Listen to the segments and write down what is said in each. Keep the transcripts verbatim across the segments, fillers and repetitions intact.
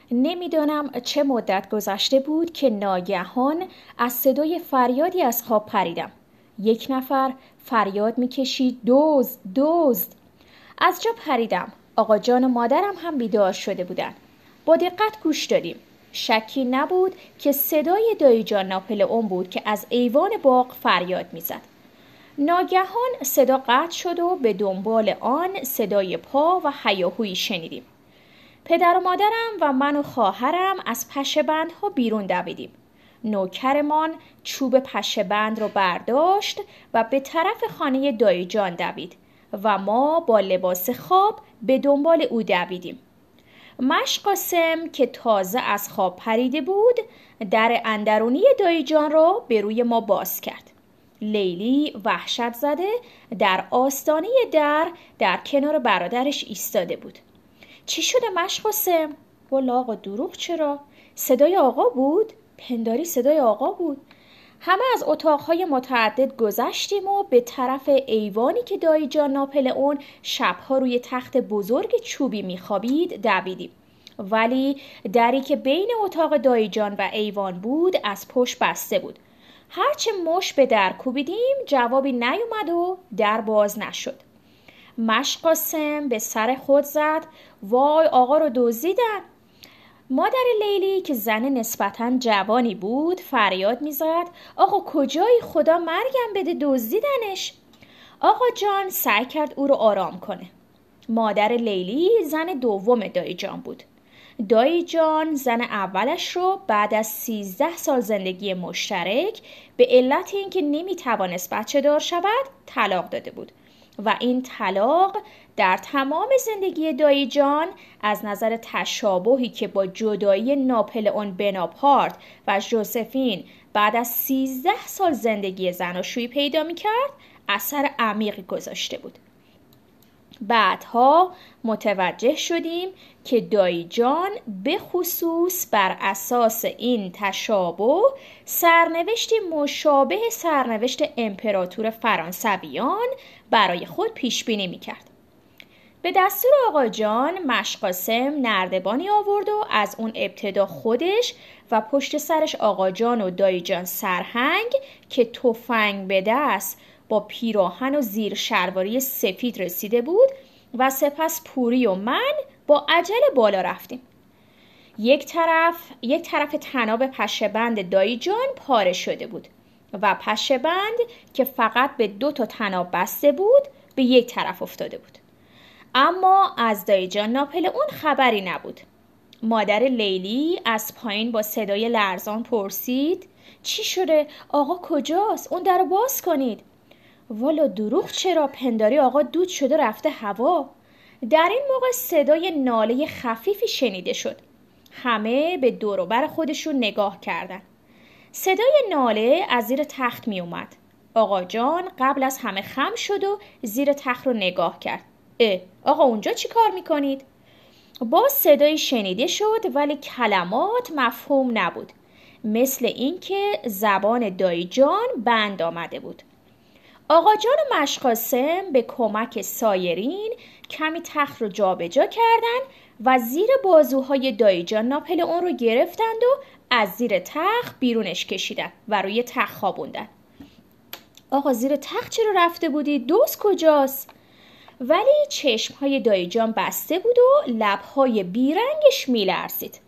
نمیدانم چه مدت گذشته بود که ناگهان از صدای فریادی از خواب پریدم. یک نفر فریاد میکشید دزد دزد. از جا پریدم. آقا جان و مادرم هم بیدار شده بودند. با دقت گوش دادیم. شکی نبود که صدای دایی جان ناپلئون بود که از ایوان باغ فریاد میزد. ناگهان صدا قطع شد و به دنبال آن صدای پا و هیاهویی شنیدیم. پدر و مادرم و من و خواهرم از پشه بندها بیرون دویدیم. نوکرمان چوب پشه بند رو برداشت و به طرف خانه دایی جان دوید و ما با لباس خواب به دنبال او دویدیم. مشقاسم که تازه از خواب پریده بود در اندرونی دایی جان رو به روی ما باز کرد. لیلی وحشت زده در آستانه در در کنار برادرش ایستاده بود. چی شده مشقاسم؟ والا آقا دروغ چرا؟ صدای آقا بود؟ پنداری صدای آقا بود. همه از اتاقهای متعدد گذشتیم و به طرف ایوانی که دایی جان ناپلئون شبها روی تخت بزرگ چوبی میخوابید دویدیم. ولی دری که بین اتاق دایی جان و ایوان بود از پشت بسته بود. هرچه مش به در کوبیدیم جوابی نیومد و در باز نشد. مشقاسم به سر خود زد وای آقا رو دزدیدن. مادر لیلی که زن نسبتاً جوانی بود فریاد میزد آقا کجایی خدا مرگم بده دزدیدنش. آقا جان سعی کرد او رو آرام کنه. مادر لیلی زن دوم دایی جان بود. دایی جان زن اولش رو بعد از سیزده سال زندگی مشترک به علت اینکه نمیتوانست بچه دار شود طلاق داده بود و این طلاق در تمام زندگی دایی جان از نظر تشابهی که با جدایی ناپلئون بناپارت و ژوزفین بعد از سیزده سال زندگی زناشویی پیدا میکرد اثر عمیقی گذاشته بود. بعدها متوجه شدیم که دایی جان به خصوص بر اساس این تشابه سرنوشتی مشابه سرنوشت امپراتور فرانسویان برای خود پیش بینی میکرد. به دستور آقا جان مشقاسم نردبانی آورد و از اون ابتدا خودش و پشت سرش آقا جان و دایی جان سرهنگ که تفنگ به دست با پیراهن و زیر شلواری سفید رسیده بود و سپس پوری و من با عجله بالا رفتیم. یک طرف یک طرف طناب پشه بند دایی جان پاره شده بود و پشه بند که فقط به دو تا طناب بسته بود به یک طرف افتاده بود. اما از دایی جان ناپلئون خبری نبود. مادر لیلی از پایین با صدای لرزان پرسید چی شده؟ آقا کجاست؟ اون درو باز کنید. والا دروغ چرا؟ پنداری آقا دود شده رفته هوا. در این موقع صدای ناله خفیفی شنیده شد. همه به دور و بر خودشون نگاه کردن. صدای ناله از زیر تخت می اومد. آقا جان قبل از همه خم شد و زیر تخت رو نگاه کرد. اه آقا اونجا چی کار میکنید؟ باز صدایی شنیده شد ولی کلمات مفهوم نبود. مثل اینکه زبان دایی جان بند آمده بود. آقا جان و مشقاسم به کمک سایرین کمی تخت رو جابجا کردند و زیر بازوهای دایی جان ناپلئون رو گرفتند و از زیر تخت بیرونش کشیدند و روی تخت خوابوندن. آقا زیر تخت چرا رفته بودی؟ دوست کجاست؟ ولی چشمهای دایی جان بسته بود و لبهای بیرنگش میلرزید.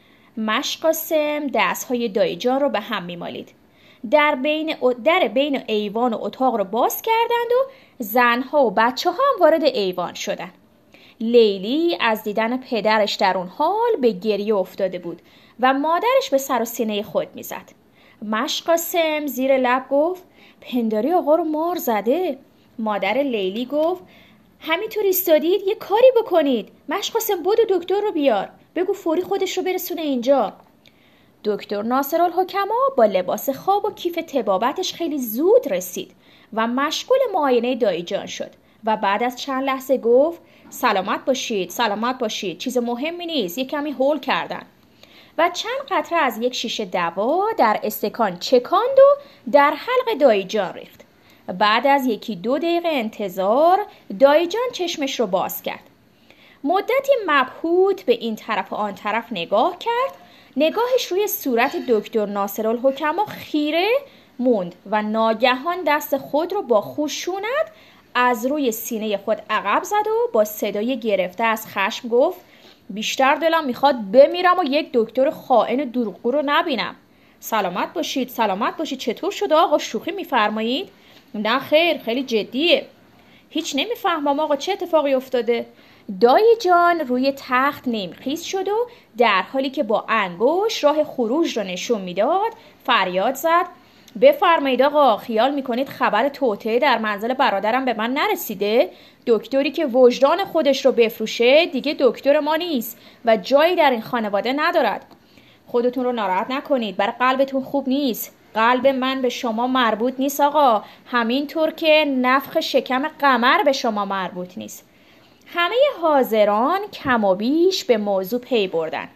مشقاسم دستهای دایی جان رو به هم میمالید. در بین در بین ایوان و اتاق رو باز کردند و زنها و بچه ها هم وارد ایوان شدند. لیلی از دیدن پدرش در اون حال به گریه افتاده بود و مادرش به سر و سینه خود میزد. مشقاسم زیر لب گفت پنداری آقا رو مار زده. مادر لیلی گفت همینطور ایستادید یه کاری بکنید. مشقاسم بدو دکتر رو بیار. بگو فوری خودش رو برسونه اینجا. دکتر ناصرالحکما با لباس خواب و کیف طبابتش خیلی زود رسید و مشغول معاینه دایی جان شد و بعد از چند لحظه گفت سلامت باشید سلامت باشید چیز مهمی نیست، یک کمی هول کردن و چند قطره از یک شیشه دوا در استکان چکاند و در حلق دایی جان ریخت. بعد از یکی دو دقیقه انتظار دایی جان چشمش رو باز کرد. مدتی مبهوت به این طرف و آن طرف نگاه کرد. نگاهش روی صورت دکتر ناصرالحکما خیره موند و ناگهان دست خود رو با خشونت از روی سینه خود عقب زد و با صدای گرفته از خشم گفت: بیشتر دلم میخواد بمیرم و یک دکتر خائن دروغگو رو نبینم. سلامت باشید، سلامت باشید. چطور شده آقا؟ شوخی میفرمایید؟ نه خیر، خیلی جدیه. هیچ نمیفهمم آقا، چه اتفاقی افتاده؟ دایی جان روی تخت نیمخیز شد و در حالی که با انگشت راه خروج را نشون میداد فریاد زد: بفرمایید آقا، خیال میکنید خبر توطئه در منزل برادرم به من نرسیده؟ دکتری که وجدان خودش رو بفروشه دیگه دکتر ما نیست و جایی در این خانواده ندارد. خودتون رو ناراحت نکنید، برای قلبتون خوب نیست. قلب من به شما مربوط نیست آقا، همینطور که نفخ شکم قمر به شما مربوط نیست. همه حاضران کم و بیش به موضوع پی بردن.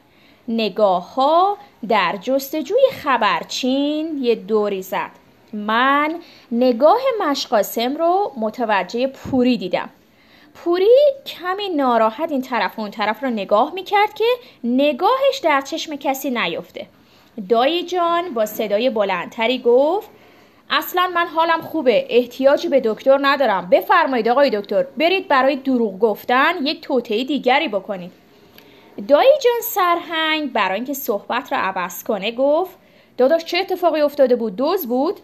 نگاه ها در جستجوی خبرچین یه دوری زد. من نگاه مشقاسم رو متوجه پوری دیدم. پوری کمی ناراحت این طرف و اون طرف رو نگاه میکرد که نگاهش در چشم کسی نیفته. دایی جان با صدای بلندتری گفت: اصلا من حالم خوبه، احتیاجی به دکتر ندارم. بفرمایید آقای دکتر، برید برای دروغ گفتن یک توطئه دیگری بکنید. دایی جان سرهنگ برای اینکه صحبت را عوض کنه گفت: داداش چه اتفاقی افتاده بود؟ دزد بود؟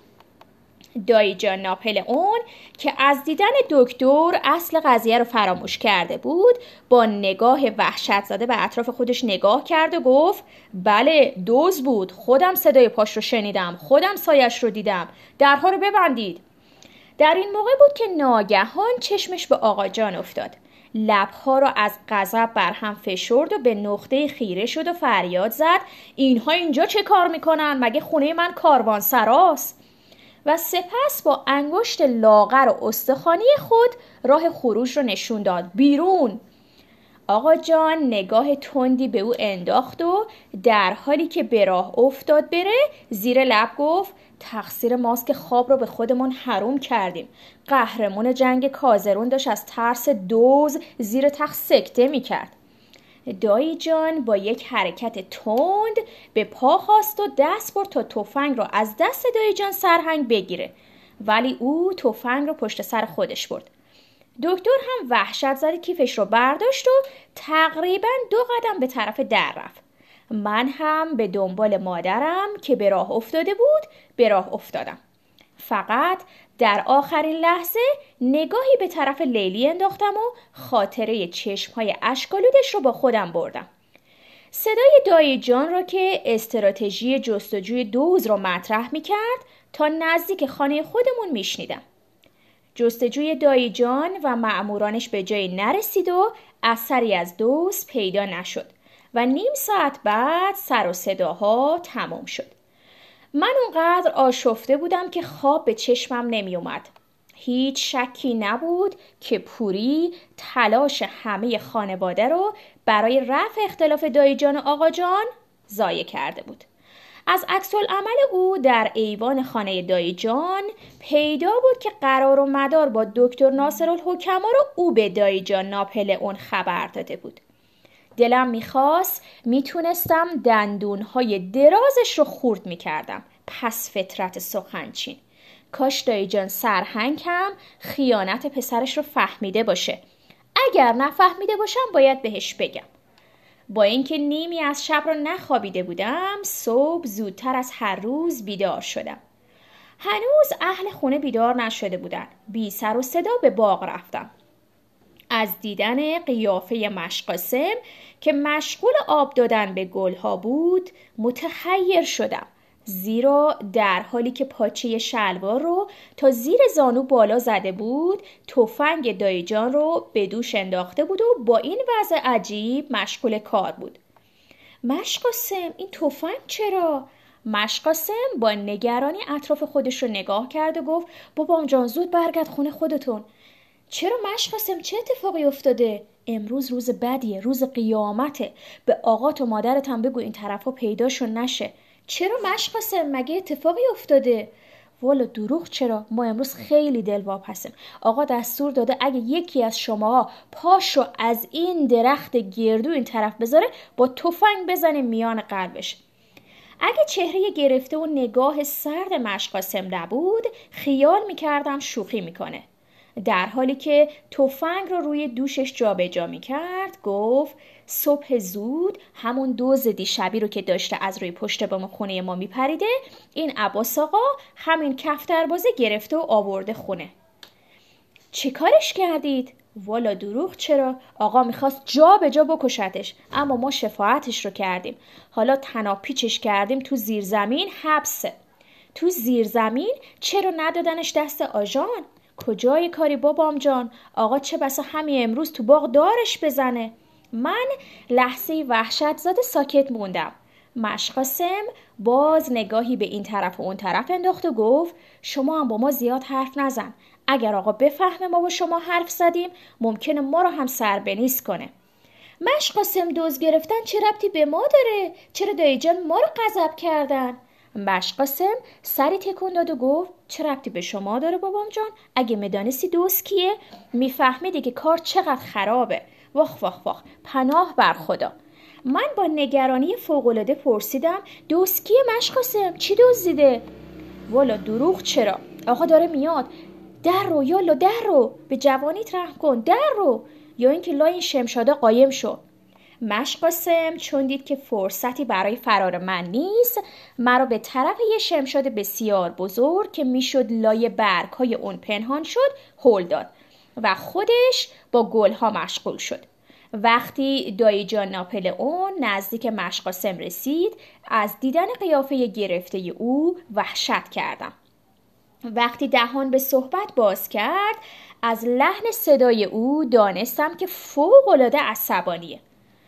دایی جان ناپلئون که از دیدن دکتر اصل قضیه رو فراموش کرده بود با نگاه وحشت زده به اطراف خودش نگاه کرد و گفت: بله دزد بود، خودم صدای پاش رو شنیدم، خودم سایش رو دیدم، درها رو ببندید. در این موقع بود که ناگهان چشمش به آقا جان افتاد. لبها را از غضب بر هم فشرد و به نقطه خیره شد و فریاد زد: اینها اینجا چه کار میکنن؟ مگه خونه من کاروانسراست؟ و سپس با انگشت لاغر و استخوانی خود راه خروج رو نشون داد: بیرون! آقا جان نگاه تندی به او انداخت و در حالی که به راه افتاد بره زیر لب گفت: تقصیر ماست که خواب رو به خودمون حروم کردیم. قهرمان جنگ کازرون داشت از ترس دوز زیر تخت سکته میکرد. دایی جان با یک حرکت تند به پا خواست و دست برد تا تفنگ را از دست دایی جان سرهنگ بگیره، ولی او تفنگ رو پشت سر خودش برد. دکتر هم وحشت زده کیفش رو برداشت و تقریباً دو قدم به طرف در رفت. من هم به دنبال مادرم که به راه افتاده بود به راه افتادم. فقط در آخرین لحظه نگاهی به طرف لیلی انداختم و خاطره چشمهای اشک‌آلودش رو با خودم بردم. صدای دایی جان را که استراتژی جستجوی دوز رو مطرح می کرد تا نزدیک خانه خودمون می شنیدم. جستجوی دایی جان و مأمورانش به جایی نرسید و اثری از دوز پیدا نشد و نیم ساعت بعد سر و صداها تمام شد. من اونقدر آشفته بودم که خواب به چشمم نمی اومد. هیچ شکی نبود که پوری تلاش همه خانواده رو برای رفع اختلاف دایی جان و آقا جان ضایع کرده بود. از عکس‌العمل او در ایوان خانه دایی جان پیدا بود که قرار و مدار با دکتر ناصرالحکما رو او به دایی جان ناپلئون خبر داده بود. دلم میخواست میتونستم دندونهای درازش رو خورد میکردم. پس فطرت سخنچین. کاش دایی جان سرهنگ هم خیانت پسرش رو فهمیده باشه. اگر نفهمیده باشم باید بهش بگم. با اینکه نیمی از شب رو نخوابیده بودم صبح زودتر از هر روز بیدار شدم. هنوز اهل خونه بیدار نشده بودن. بی سر و صدا به باغ رفتم. از دیدن قیافه مشقاسم که مشغول آب دادن به گلها بود متحیر شدم، زیرا در حالی که پاچه شلوار رو تا زیر زانو بالا زده بود تفنگ دایی جان رو به دوش انداخته بود و با این وضع عجیب مشغول کار بود. مشقاسم این تفنگ چرا؟ مشقاسم با نگرانی اطراف خودش رو نگاه کرد و گفت: بابام جان زود برگرد خونه خودتون. چرا مشقاسم چه اتفاقی افتاده؟ امروز روز بدیه، روز قیامته. به آقات و مادرت هم بگو این طرفا پیداشون نشه. چرا مشقاسم مگه اتفاقی افتاده؟ والا دروغ چرا؟ ما امروز خیلی دلواپسیم. آقا دستور داده اگه یکی از شماها پاشو از این درخت گردو این طرف بذاره با تفنگ بزنیم میان قلبش. اگه چهره گرفته و نگاه سرد مشقاسم نبود خیال میکردم شوخی میکنه. در حالی که تفنگ رو روی دوشش جابجا میکرد گفت صبح زود همون دوز دیشبی رو که داشته از روی پشت بام خونه ما میپریده این عباس آقا همین کفتربازه گرفته و آورده خونه. چی کارش کردید؟ والا دروغ چرا؟ آقا میخواست جا به جا بکشتش اما ما شفاعتش رو کردیم. حالا تناپیچش کردیم تو زیرزمین حبسه. تو زیرزمین چرا ندادنش دست آژان؟ کجای کاری بابام جان؟ آقا چه بسا همین امروز تو باغ دارش بزنه. من لحظه وحشت زده ساکت موندم. مشقاسم باز نگاهی به این طرف و اون طرف انداخت و گفت شما هم با ما زیاد حرف نزن. اگر آقا بفهمه ما با شما حرف زدیم ممکنه ما رو هم سربنیز کنه. مشقاسم دوز گرفتن چه ربطی به ما داره؟ چرا دایی جان ما رو غضب کردن؟ مشقاسم سری تکون داد و گفت چه ربطی به شما داره بابام جان؟ اگه میدانستی دوست کیه میفهمیدی که کار چقدر خرابه. واخ واخ واخ پناه بر خدا. من با نگرانی فوق‌العاده پرسیدم دوست کیه مشقاسم؟ چی دزدیده؟ والا دروغ چرا؟ آقا داره میاد. در رو یالا در رو به جوانیت رحم کن در رو یا اینکه لای این شمشاده قایم شو. مشقاسم چون دید که فرصتی برای فرار من نیست مرا به طرف یه شمشاد بسیار بزرگ که میشد لای برگ‌های اون پنهان شد هل داد و خودش با گلها مشغول شد. وقتی دایی جان ناپلئون نزدیک مشقاسم رسید از دیدن قیافه گرفته او وحشت کردم. وقتی دهان به صحبت باز کرد از لحن صدای او دانستم که فوق‌العاده عصبانیه.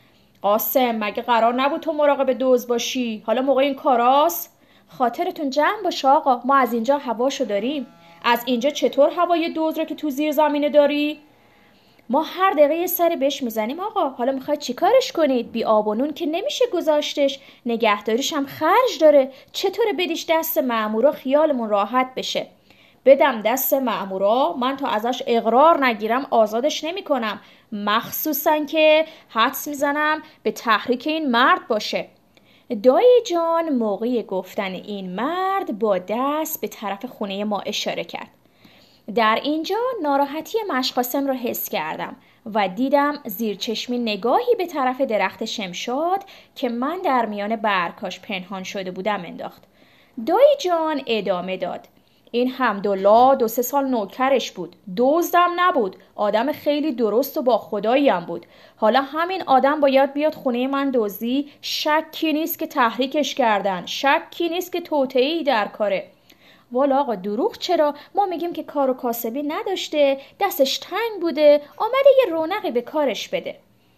قاسم مگه قرار نبود تو مراقب دزد باشی؟ حالا موقع این کاراست؟ خاطرتون جمع باشه آقا ما از اینجا هواشو داریم. از اینجا چطور هوای دزد رو که تو زیر زمینه داری؟ ما هر دقیقه یه سری بهش میزنیم آقا. حالا میخواید چی کارش کنید؟ بی آب و نون که نمیشه گذاشتش. نگهداریش هم خرج داره. چطوره بدیش دست مأمورا خیالمون راحت بشه؟ بدم دست مأمورا من تا ازش اقرار نگیرم آزادش نمی کنم. مخصوصا که حدس میزنم به تحریک این مرد باشه. دایی جان موقع گفتن این مرد با دست به طرف خونه ما اشاره کرد. در اینجا ناراحتی مشقاسم را حس کردم و دیدم زیر چشمی نگاهی به طرف درخت شمشاد که من در میان برگاش پنهان شده بودم انداخت. دایی جان ادامه داد. این حمدالله دو سه سال نوکرش بود. دزدم نبود. آدم خیلی درست و با خدایی هم بود. حالا همین آدم باید بیاد خونه من دزدی؟ شکی نیست که تحریکش کردن. شکی نیست که توطئه‌ای در کاره. والا آقا دروغ چرا؟ ما میگیم که کار و کاسبی نداشته، دستش تنگ بوده، آمده یه رونقی به کارش بده.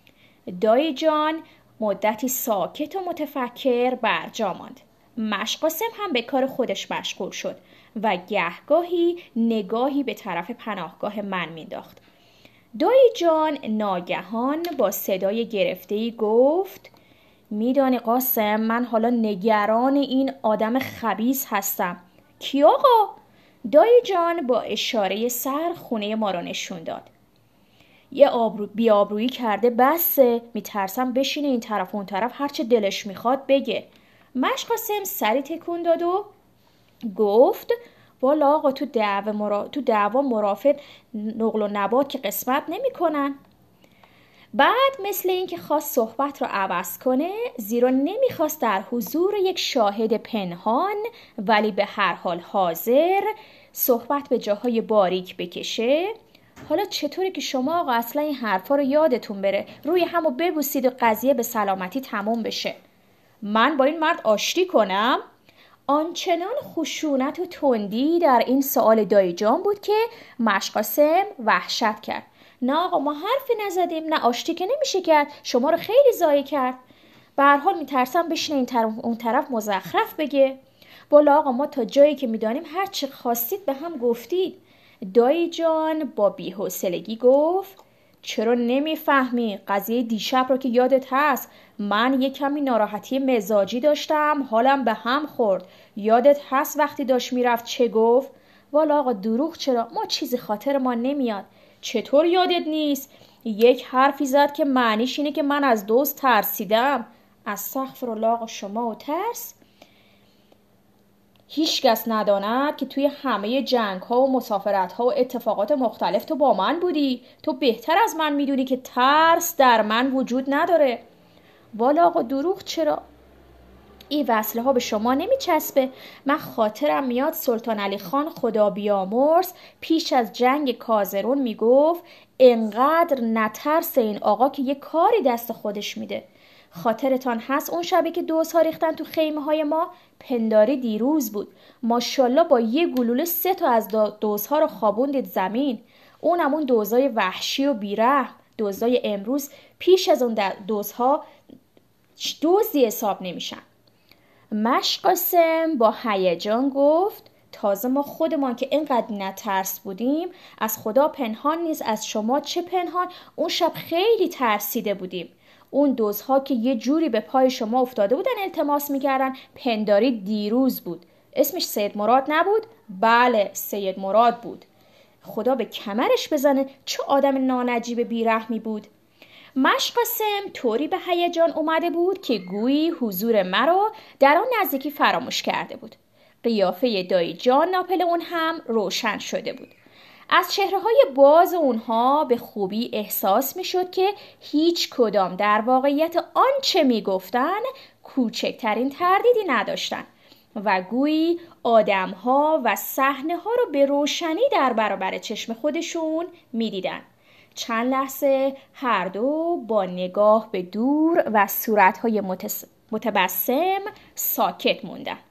دایی جان مدتی ساکت و متفکر برجا ماند. مشقاسم هم به کار خودش مشغول شد و گهگاهی نگاهی به طرف پناهگاه من مینداخت. دایی جان ناگهان با صدای گرفته‌ای گفت میدانی قاسم من حالا نگران این آدم خبیث هستم. کی آقا؟ دایی جان با اشاره سر خونه ما را نشون داد. یه آبرو بیابرویی کرده بسه، میترسم بشینه این طرف اون طرف هرچه دلش میخواد بگه. مشقاسم سری تکون داد و گفت والا آقا تو دعوا مرا... تو دعوا مرافع نقل و نبات که قسمت نمی کنن. بعد مثل این که خواست صحبت رو عوض کنه زیرا نمیخواست در حضور یک شاهد پنهان ولی به هر حال حاضر صحبت به جاهای باریک بکشه. حالا چطوره که شما آقا اصلا این حرفا رو یادتون بره روی همو ببوسید و قضیه به سلامتی تموم بشه؟ من با این مرد آشتی کنم؟ آنچنان خشونت و تندی در این سوال دایی جان بود که مشقاسم وحشت کرد. نه آقا ما حرفی نزدیم، نه آشتی که نمیشه کرد، شما رو خیلی ضایع کرد. به هر حال میترسم بشینه این طرف اون طرف مزخرف بگه. والا آقا ما تا جایی که میدانیم هر چی خواستید به هم گفتید. دایی جان با بی‌حوصلگی گفت چرا نمیفهمی؟ قضیه دیشب رو که یادت هست، من یه کمی ناراحتی مزاجی داشتم، حالم به هم خورد. یادت هست وقتی داشت میرفت چه گفت؟ والا آقا دروغ چرا؟ ما چیزی خاطر ما نمیاد. چطور یادت نیست؟ یک حرفی زد که معنیش اینه که من از دوست ترسیدم. استغفرالله آقا، شما و ترس؟ هیچ کس نداند که توی همه جنگ ها و مسافرت ها و اتفاقات مختلف تو با من بودی. تو بهتر از من میدونی که ترس در من وجود نداره. والا آقا دروغ چرا؟ این وصله ها به شما نمیچسبه. من خاطرم میاد سلطان علی خان خدا بیامرز پیش از جنگ کازرون میگفت انقدر نترس این آقا که یه کاری دست خودش میده. خاطرتان هست اون شبی که دوزها ریختن تو خیمه های ما؟ پنداری دیروز بود. ماشاءالله با یه گلوله سه تا از دوزها رو خوابوندید زمین. اونم اون دوزای وحشی و بیرحم. دوزای امروز پیش از اون دوزها دوزی حساب نمیشن. مشقاسم با هیجان گفت تازه ما خودمان که اینقدر نترس بودیم، از خدا پنهان نیست، از شما چه پنهان، اون شب خیلی ترسیده بودیم. اون دوزها که یه جوری به پای شما افتاده بودن التماس میکردن. پنداری دیروز بود. اسمش سید مراد نبود؟ بله سید مراد بود. خدا به کمرش بزنه، چه آدم نانجیب بیرحمی بود. مشقاسم طوری به هیجان اومده بود که گویی حضور مرا در آن نزدیکی فراموش کرده بود. قیافه دایی جان ناپلئون هم روشن شده بود. از چهره‌های باز اونها به خوبی احساس می‌شد که هیچ کدام در واقعیت آنچه می‌گفتن کوچکترین تردیدی نداشتند و گویی آدم‌ها و صحنه‌ها رو به روشنی در برابر چشم خودشون می‌دیدند. چند لحظه هر دو با نگاه به دور و صورت‌های متبسم ساکت موندند.